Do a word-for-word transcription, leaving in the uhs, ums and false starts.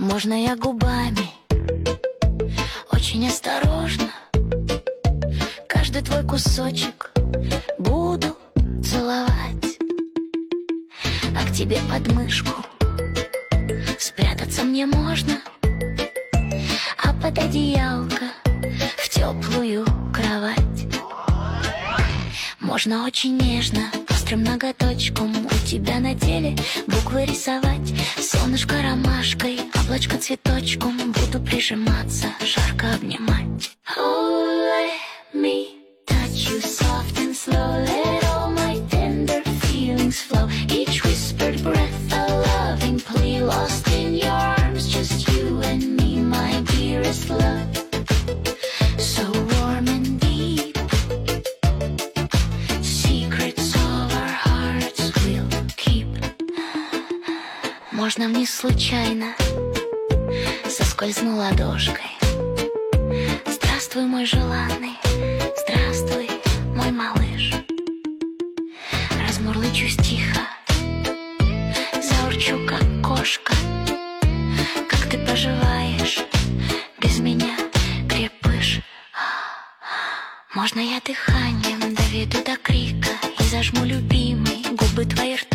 Можно я губами, очень осторожно, каждый твой кусочек буду целовать. А к тебе под мышку спрятаться мне можно, а под одеялко в теплую кровать. Можно очень нежно, острым ноготочком у тебя на теле буквы рисовать. Солнышко ромашкой, облачко цветочком, буду прижиматься, жарко обнимать. Oh, let me touch you soft and slow, let all my tender feelings flow. Each whispered breath a loving plea, lost in your arms, just you and me, my dearest love. So warm and deep, secrets of our hearts we'll keep. Можно вниз случайно соскользну ладошкой. Здравствуй, мой желанный, здравствуй, мой малыш. Размурлычусь тихо, заурчу, как кошка. Как ты поживаешь, без меня крепыш? Можно я дыханием доведу до крика и зажму, любимый, губы твои рта.